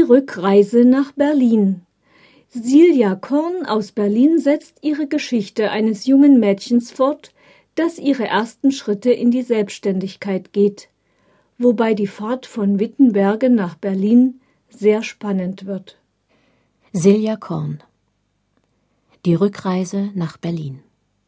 Rückreise nach Berlin. Silja Korn aus Berlin setzt ihre Geschichte eines jungen Mädchens fort, das ihre ersten Schritte in die Selbstständigkeit geht, wobei die Fahrt von Wittenberge nach Berlin sehr spannend wird. Silja Korn. Die Rückreise nach Berlin.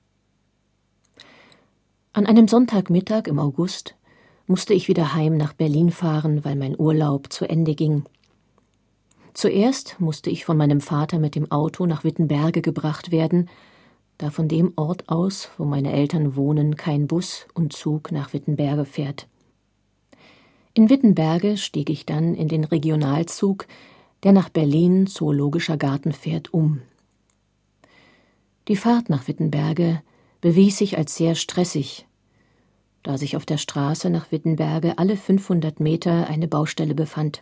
An einem Sonntagmittag im August musste ich wieder heim nach Berlin fahren, weil mein Urlaub zu Ende ging. Zuerst musste ich von meinem Vater mit dem Auto nach Wittenberge gebracht werden, da von dem Ort aus, wo meine Eltern wohnen, kein Bus und Zug nach Wittenberge fährt. In Wittenberge stieg ich dann in den Regionalzug, der nach Berlin Zoologischer Garten fährt, um. Die Fahrt nach Wittenberge bewies sich als sehr stressig, da sich auf der Straße nach Wittenberge alle 500 Meter eine Baustelle befand.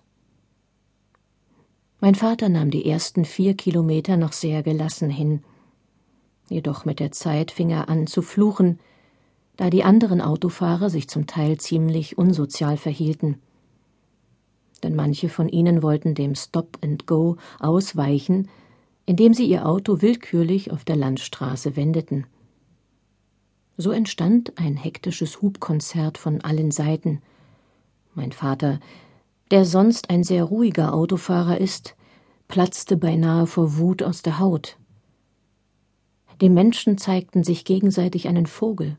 Mein Vater nahm die ersten 4 Kilometer noch sehr gelassen hin. Jedoch mit der Zeit fing er an zu fluchen, da die anderen Autofahrer sich zum Teil ziemlich unsozial verhielten. Denn manche von ihnen wollten dem Stop and Go ausweichen, indem sie ihr Auto willkürlich auf der Landstraße wendeten. So entstand ein hektisches Hubkonzert von allen Seiten. Mein Vater, der sonst ein sehr ruhiger Autofahrer ist, platzte beinahe vor Wut aus der Haut. Die Menschen zeigten sich gegenseitig einen Vogel.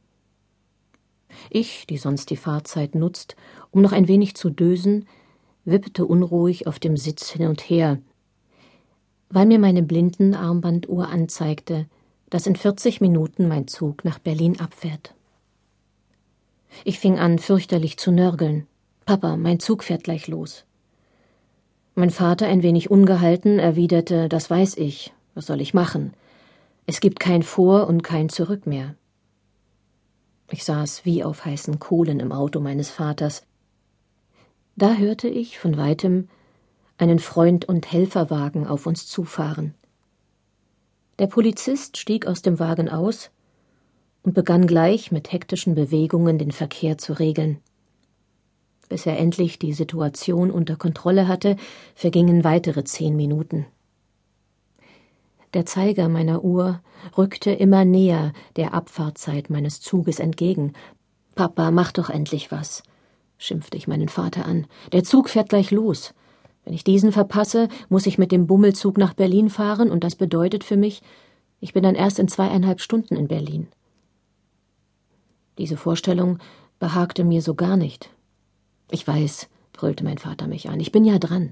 Ich, die sonst die Fahrzeit nutzt, um noch ein wenig zu dösen, wippte unruhig auf dem Sitz hin und her, weil mir meine Blindenarmbanduhr anzeigte, dass in 40 Minuten mein Zug nach Berlin abfährt. Ich fing an, fürchterlich zu nörgeln. »Papa, mein Zug fährt gleich los.« Mein Vater, ein wenig ungehalten, erwiderte, »Das weiß ich. Was soll ich machen? Es gibt kein Vor und kein Zurück mehr.« Ich saß wie auf heißen Kohlen im Auto meines Vaters. Da hörte ich von weitem einen Freund- und Helferwagen auf uns zufahren. Der Polizist stieg aus dem Wagen aus und begann gleich mit hektischen Bewegungen den Verkehr zu regeln. Bis er endlich die Situation unter Kontrolle hatte, vergingen weitere 10 Minuten. Der Zeiger meiner Uhr rückte immer näher der Abfahrtzeit meines Zuges entgegen. »Papa, mach doch endlich was«, schimpfte ich meinen Vater an. »Der Zug fährt gleich los. Wenn ich diesen verpasse, muss ich mit dem Bummelzug nach Berlin fahren, und das bedeutet für mich, ich bin dann erst in 2,5 Stunden in Berlin.« Diese Vorstellung behagte mir so gar nicht. »Ich weiß«, brüllte mein Vater mich an, »ich bin ja dran.«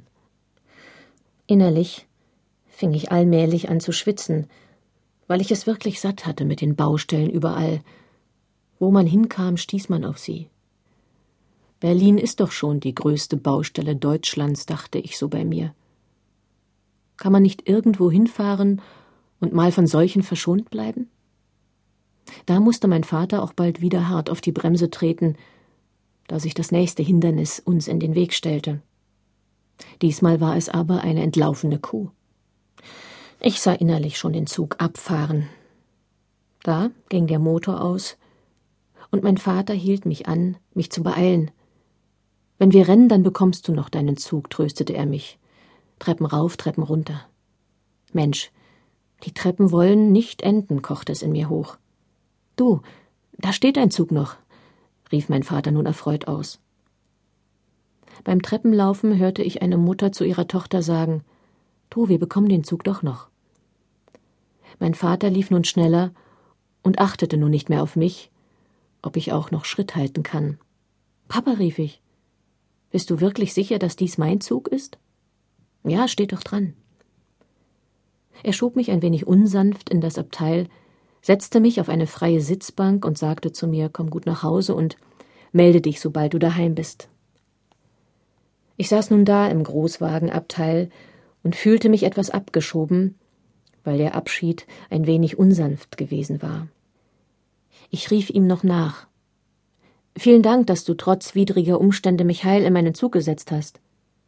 Innerlich fing ich allmählich an zu schwitzen, weil ich es wirklich satt hatte mit den Baustellen überall. Wo man hinkam, stieß man auf sie. Berlin ist doch schon die größte Baustelle Deutschlands, dachte ich so bei mir. Kann man nicht irgendwo hinfahren und mal von solchen verschont bleiben? Da musste mein Vater auch bald wieder hart auf die Bremse treten, da sich das nächste Hindernis uns in den Weg stellte. Diesmal war es aber eine entlaufene Kuh. Ich sah innerlich schon den Zug abfahren. Da ging der Motor aus, und mein Vater hielt mich an, mich zu beeilen. »Wenn wir rennen, dann bekommst du noch deinen Zug«, tröstete er mich. Treppen rauf, Treppen runter. Mensch, die Treppen wollen nicht enden, kochte es in mir hoch. »Du, da steht dein Zug noch«, rief mein Vater nun erfreut aus. Beim Treppenlaufen hörte ich eine Mutter zu ihrer Tochter sagen, »Du, wir bekommen den Zug doch noch.« Mein Vater lief nun schneller und achtete nun nicht mehr auf mich, ob ich auch noch Schritt halten kann. »Papa«, rief ich, »bist du wirklich sicher, dass dies mein Zug ist?« »Ja, steht doch dran.« Er schob mich ein wenig unsanft in das Abteil, setzte mich auf eine freie Sitzbank und sagte zu mir, »Komm gut nach Hause und melde dich, sobald du daheim bist.« Ich saß nun da im Großwagenabteil und fühlte mich etwas abgeschoben, weil der Abschied ein wenig unsanft gewesen war. Ich rief ihm noch nach. »Vielen Dank, dass du trotz widriger Umstände mich heil in meinen Zug gesetzt hast.«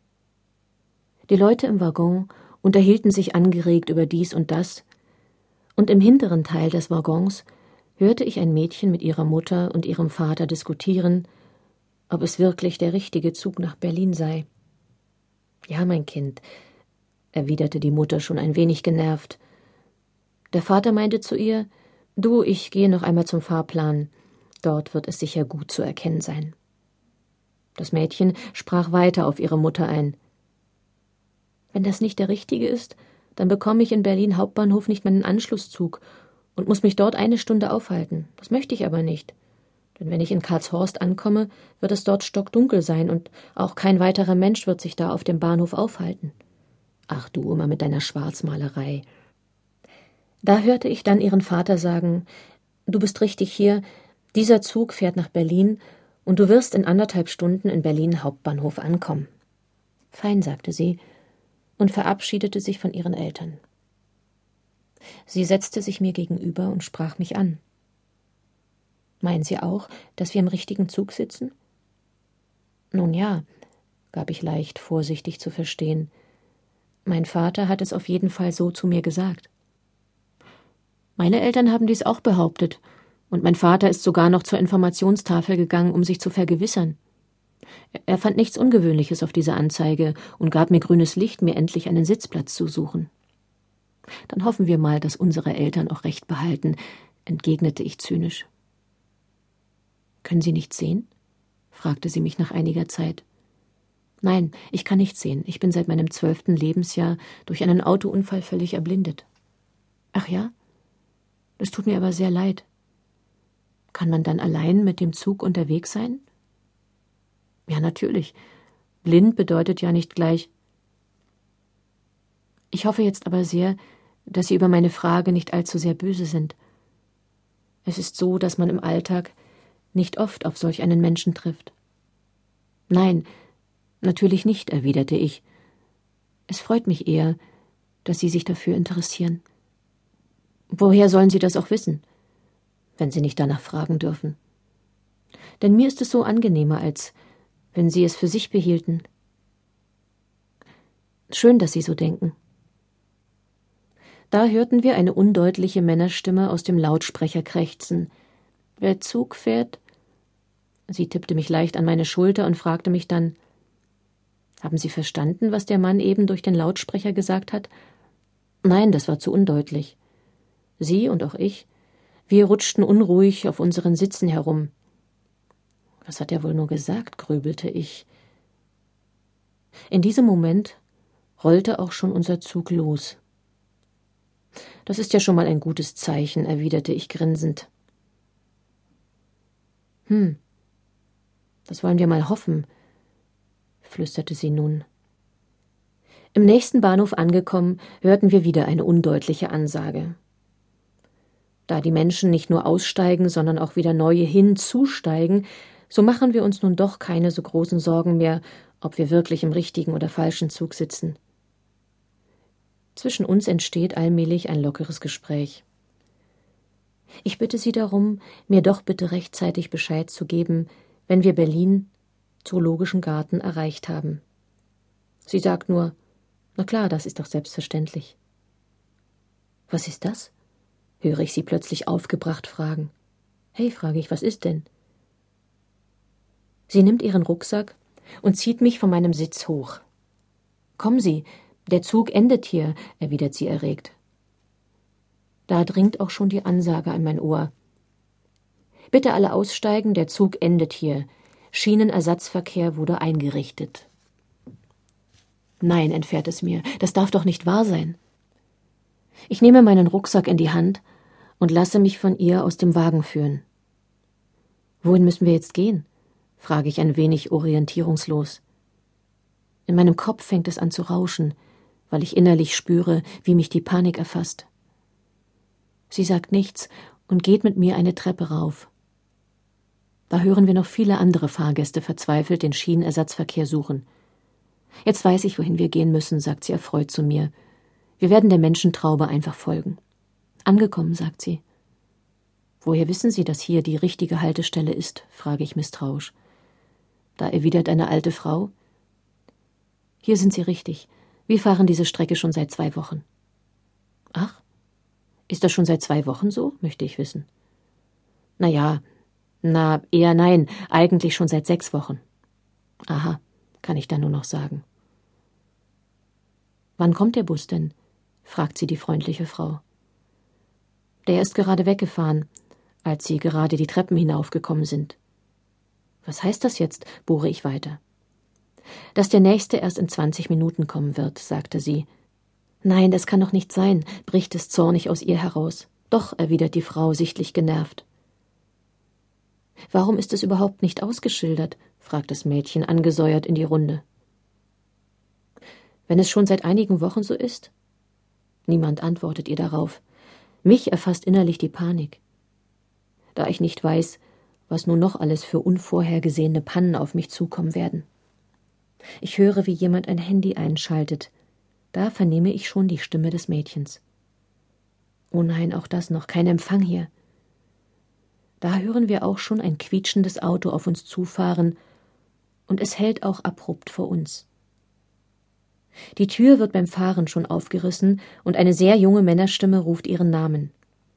Die Leute im Waggon unterhielten sich angeregt über dies und das, und im hinteren Teil des Waggons hörte ich ein Mädchen mit ihrer Mutter und ihrem Vater diskutieren, ob es wirklich der richtige Zug nach Berlin sei. Ja, mein Kind, erwiderte die Mutter schon ein wenig genervt. Der Vater meinte zu ihr: Du, ich gehe noch einmal zum Fahrplan. Dort wird es sicher gut zu erkennen sein. Das Mädchen sprach weiter auf ihre Mutter ein. Wenn das nicht der richtige ist, dann bekomme ich in Berlin Hauptbahnhof nicht meinen Anschlusszug und muss mich dort 1 Stunde aufhalten. Das möchte ich aber nicht. Denn wenn ich in Karlshorst ankomme, wird es dort stockdunkel sein und auch kein weiterer Mensch wird sich da auf dem Bahnhof aufhalten. Ach du, immer mit deiner Schwarzmalerei. Da hörte ich dann ihren Vater sagen: Du bist richtig hier, dieser Zug fährt nach Berlin und du wirst in 1,5 Stunden in Berlin Hauptbahnhof ankommen. Fein, sagte sie und verabschiedete sich von ihren Eltern. Sie setzte sich mir gegenüber und sprach mich an. Meinen Sie auch, dass wir im richtigen Zug sitzen? Nun ja, gab ich leicht vorsichtig zu verstehen. Mein Vater hat es auf jeden Fall so zu mir gesagt. Meine Eltern haben dies auch behauptet, und mein Vater ist sogar noch zur Informationstafel gegangen, um sich zu vergewissern. Er fand nichts Ungewöhnliches auf dieser Anzeige und gab mir grünes Licht, mir endlich einen Sitzplatz zu suchen. Dann hoffen wir mal, dass unsere Eltern auch recht behalten, entgegnete ich zynisch. Können Sie nichts sehen? Fragte sie mich nach einiger Zeit. Nein, ich kann nichts sehen. Ich bin seit meinem 12. Lebensjahr durch einen Autounfall völlig erblindet. Ach ja? Es tut mir aber sehr leid. Kann man dann allein mit dem Zug unterwegs sein? Ja, natürlich. Blind bedeutet ja nicht gleich. Ich hoffe jetzt aber sehr, dass Sie über meine Frage nicht allzu sehr böse sind. Es ist so, dass man im Alltag nicht oft auf solch einen Menschen trifft. Nein, natürlich nicht, erwiderte ich. Es freut mich eher, dass Sie sich dafür interessieren. Woher sollen Sie das auch wissen, wenn Sie nicht danach fragen dürfen? Denn mir ist es so angenehmer, als wenn Sie es für sich behielten. Schön, dass Sie so denken. Da hörten wir eine undeutliche Männerstimme aus dem Lautsprecher krächzen. »Der Zug fährt?« Sie tippte mich leicht an meine Schulter und fragte mich dann: »Haben Sie verstanden, was der Mann eben durch den Lautsprecher gesagt hat?« »Nein, das war zu undeutlich.« Sie und auch ich, wir rutschten unruhig auf unseren Sitzen herum. »Was hat er wohl nur gesagt?« grübelte ich. In diesem Moment rollte auch schon unser Zug los. »Das ist ja schon mal ein gutes Zeichen«, erwiderte ich grinsend. Das wollen wir mal hoffen«, flüsterte sie nun. Im nächsten Bahnhof angekommen, hörten wir wieder eine undeutliche Ansage. Da die Menschen nicht nur aussteigen, sondern auch wieder neue hinzusteigen, so machen wir uns nun doch keine so großen Sorgen mehr, ob wir wirklich im richtigen oder falschen Zug sitzen. Zwischen uns entsteht allmählich ein lockeres Gespräch. Ich bitte Sie darum, mir doch bitte rechtzeitig Bescheid zu geben, wenn wir Berlin, Zoologischen Garten, erreicht haben. Sie sagt nur: »Na klar, das ist doch selbstverständlich.« »Was ist das?« höre ich sie plötzlich aufgebracht fragen. »Hey«, frage ich, »was ist denn?« Sie nimmt ihren Rucksack und zieht mich von meinem Sitz hoch. »Kommen Sie, der Zug endet hier«, erwidert sie erregt. Da dringt auch schon die Ansage an mein Ohr. »Bitte alle aussteigen, der Zug endet hier. Schienenersatzverkehr wurde eingerichtet.« »Nein«, entfährt es mir, »das darf doch nicht wahr sein.« Ich nehme meinen Rucksack in die Hand und lasse mich von ihr aus dem Wagen führen. »Wohin müssen wir jetzt gehen?« frage ich ein wenig orientierungslos. In meinem Kopf fängt es an zu rauschen, weil ich innerlich spüre, wie mich die Panik erfasst. Sie sagt nichts und geht mit mir eine Treppe rauf. Da hören wir noch viele andere Fahrgäste verzweifelt den Schienenersatzverkehr suchen. »Jetzt weiß ich, wohin wir gehen müssen«, sagt sie erfreut zu mir. »Wir werden der Menschentraube einfach folgen.« »Angekommen«, sagt sie. »Woher wissen Sie, dass hier die richtige Haltestelle ist?«, frage ich misstrauisch. Da erwidert eine alte Frau: »Hier sind Sie richtig. Wir fahren diese Strecke schon seit 2 Wochen.« »Ach, ist das schon seit 2 Wochen so?«, möchte ich wissen. Eher nein, eigentlich schon seit 6 Wochen. »Aha«, kann ich dann nur noch sagen. »Wann kommt der Bus denn?« fragt sie die freundliche Frau. »Der ist gerade weggefahren, als Sie gerade die Treppen hinaufgekommen sind.« »Was heißt das jetzt?« bohre ich weiter. »Dass der nächste erst in 20 Minuten kommen wird«, sagte sie. »Nein, das kann doch nicht sein«, bricht es zornig aus ihr heraus. »Doch«, erwidert die Frau, sichtlich genervt. »Warum ist es überhaupt nicht ausgeschildert?« fragt das Mädchen angesäuert in die Runde. »Wenn es schon seit einigen Wochen so ist?« Niemand antwortet ihr darauf. Mich erfasst innerlich die Panik. Da ich nicht weiß, was nun noch alles für unvorhergesehene Pannen auf mich zukommen werden. Ich höre, wie jemand ein Handy einschaltet. Da vernehme ich schon die Stimme des Mädchens. Oh nein, auch das noch, kein Empfang hier. Da hören wir auch schon ein quietschendes Auto auf uns zufahren, und es hält auch abrupt vor uns. Die Tür wird beim Fahren schon aufgerissen, und eine sehr junge Männerstimme ruft ihren Namen.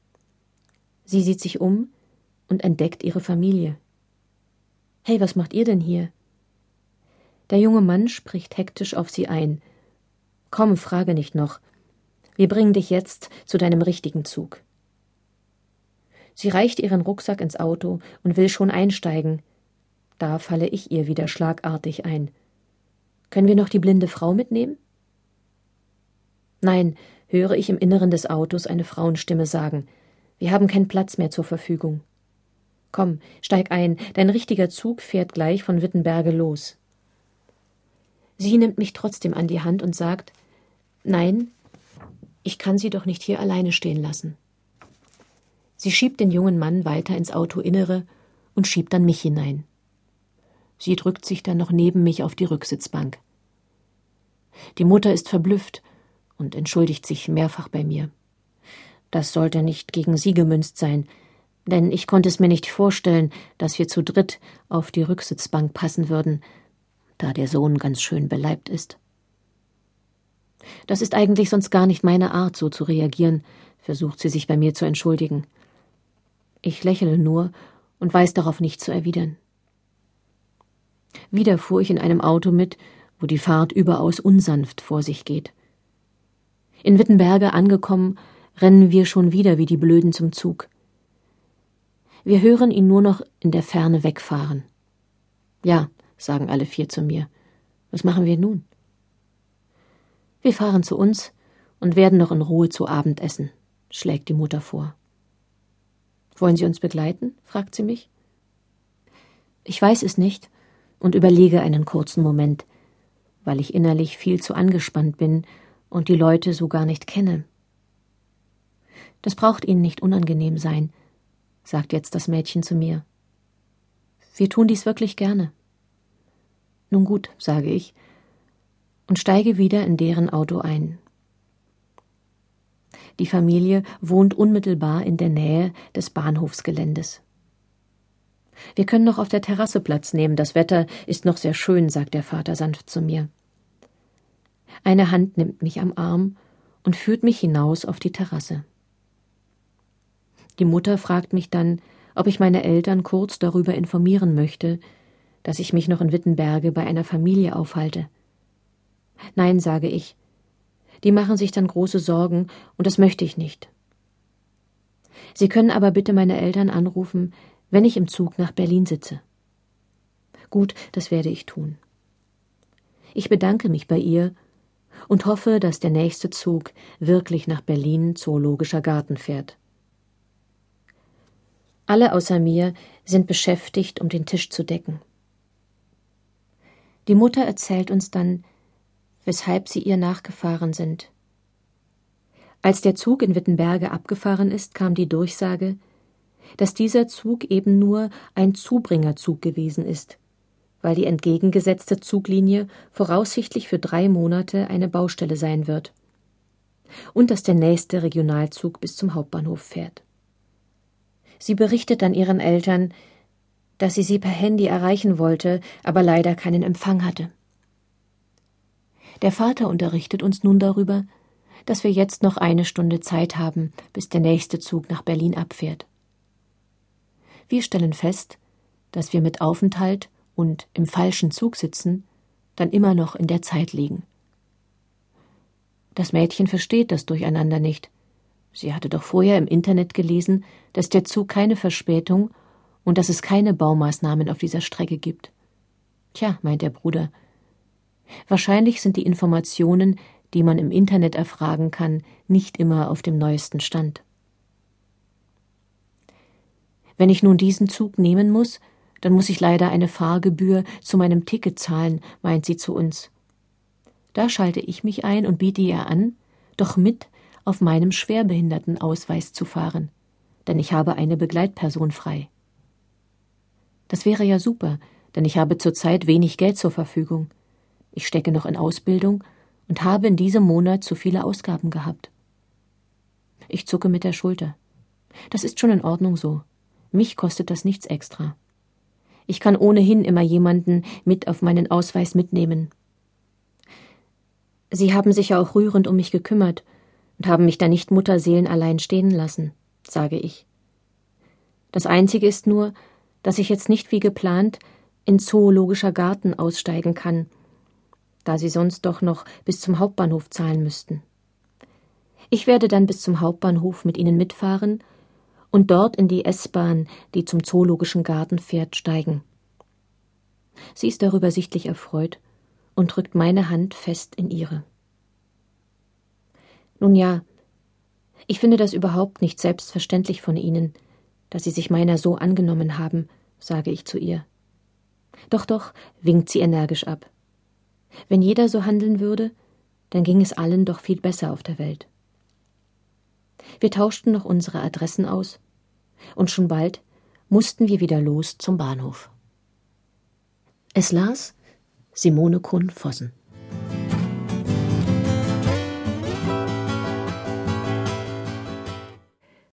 Sie sieht sich um und entdeckt ihre Familie. »Hey, was macht ihr denn hier?« Der junge Mann spricht hektisch auf sie ein. »Komm, frage nicht noch. Wir bringen dich jetzt zu deinem richtigen Zug.« Sie reicht ihren Rucksack ins Auto und will schon einsteigen. Da falle ich ihr wieder schlagartig ein. »Können wir noch die blinde Frau mitnehmen?« »Nein«, höre ich im Inneren des Autos eine Frauenstimme sagen. »Wir haben keinen Platz mehr zur Verfügung.« »Komm, steig ein, dein richtiger Zug fährt gleich von Wittenberge los.« Sie nimmt mich trotzdem an die Hand und sagt, »Nein, ich kann Sie doch nicht hier alleine stehen lassen.« Sie schiebt den jungen Mann weiter ins Autoinnere und schiebt dann mich hinein. Sie drückt sich dann noch neben mich auf die Rücksitzbank. Die Mutter ist verblüfft und entschuldigt sich mehrfach bei mir. Das sollte nicht gegen sie gemünzt sein, denn ich konnte es mir nicht vorstellen, dass wir zu dritt auf die Rücksitzbank passen würden, da der Sohn ganz schön beleibt ist. Das ist eigentlich sonst gar nicht meine Art, so zu reagieren, versucht sie sich bei mir zu entschuldigen. Ich lächle nur und weiß darauf nicht zu erwidern. Wieder fuhr ich in einem Auto mit, wo die Fahrt überaus unsanft vor sich geht. In Wittenberge angekommen, rennen wir schon wieder wie die Blöden zum Zug. Wir hören ihn nur noch in der Ferne wegfahren. »Ja«, sagen alle 4 zu mir. »Was machen wir nun?« »Wir fahren zu uns und werden noch in Ruhe zu Abend essen«, schlägt die Mutter vor. »Wollen Sie uns begleiten?« fragt sie mich. Ich weiß es nicht und überlege einen kurzen Moment, weil ich innerlich viel zu angespannt bin und die Leute so gar nicht kenne. »Das braucht Ihnen nicht unangenehm sein«, sagt jetzt das Mädchen zu mir. »Wir tun dies wirklich gerne.« »Nun gut«, sage ich und steige wieder in deren Auto ein. Die Familie wohnt unmittelbar in der Nähe des Bahnhofsgeländes. »Wir können noch auf der Terrasse Platz nehmen, das Wetter ist noch sehr schön«, sagt der Vater sanft zu mir. Eine Hand nimmt mich am Arm und führt mich hinaus auf die Terrasse. Die Mutter fragt mich dann, ob ich meine Eltern kurz darüber informieren möchte, dass ich mich noch in Wittenberge bei einer Familie aufhalte. »Nein«, sage ich, »die machen sich dann große Sorgen und das möchte ich nicht. Sie können aber bitte meine Eltern anrufen, wenn ich im Zug nach Berlin sitze.« »Gut, das werde ich tun.« Ich bedanke mich bei ihr und hoffe, dass der nächste Zug wirklich nach Berlin Zoologischer Garten fährt. Alle außer mir sind beschäftigt, um den Tisch zu decken. Die Mutter erzählt uns dann, weshalb sie ihr nachgefahren sind. Als der Zug in Wittenberge abgefahren ist, kam die Durchsage, dass dieser Zug eben nur ein Zubringerzug gewesen ist, weil die entgegengesetzte Zuglinie voraussichtlich für 3 Monate eine Baustelle sein wird und dass der nächste Regionalzug bis zum Hauptbahnhof fährt. Sie berichtet dann ihren Eltern, dass sie per Handy erreichen wollte, aber leider keinen Empfang hatte. Der Vater unterrichtet uns nun darüber, dass wir jetzt noch 1 Stunde Zeit haben, bis der nächste Zug nach Berlin abfährt. Wir stellen fest, dass wir mit Aufenthalt und im falschen Zug sitzen dann immer noch in der Zeit liegen. Das Mädchen versteht das Durcheinander nicht. Sie hatte doch vorher im Internet gelesen, dass der Zug keine Verspätung und dass es keine Baumaßnahmen auf dieser Strecke gibt. Tja, meint der Bruder, wahrscheinlich sind die Informationen, die man im Internet erfragen kann, nicht immer auf dem neuesten Stand. Wenn ich nun diesen Zug nehmen muss, dann muss ich leider eine Fahrgebühr zu meinem Ticket zahlen, meint sie zu uns. Da schalte ich mich ein und biete ihr an, doch mit auf meinem Schwerbehindertenausweis zu fahren, denn ich habe eine Begleitperson frei. Das wäre ja super, denn ich habe zurzeit wenig Geld zur Verfügung. Ich stecke noch in Ausbildung und habe in diesem Monat zu viele Ausgaben gehabt. Ich zucke mit der Schulter. Das ist schon in Ordnung so. Mich kostet das nichts extra. Ich kann ohnehin immer jemanden mit auf meinen Ausweis mitnehmen. Sie haben sich ja auch rührend um mich gekümmert und haben mich da nicht mutterseelenallein stehen lassen, sage ich. Das Einzige ist nur, dass ich jetzt nicht wie geplant in Zoologischer Garten aussteigen kann, da Sie sonst doch noch bis zum Hauptbahnhof zahlen müssten. Ich werde dann bis zum Hauptbahnhof mit Ihnen mitfahren und dort in die S-Bahn, die zum Zoologischen Garten fährt, steigen. Sie ist darüber sichtlich erfreut und drückt meine Hand fest in ihre. Nun ja, ich finde das überhaupt nicht selbstverständlich von Ihnen, dass Sie sich meiner so angenommen haben, sage ich zu ihr. Doch, winkt sie energisch ab. Wenn jeder so handeln würde, dann ging es allen doch viel besser auf der Welt. Wir tauschten noch unsere Adressen aus, und schon bald mussten wir wieder los zum Bahnhof. Es las Simone Kuhn-Vossen.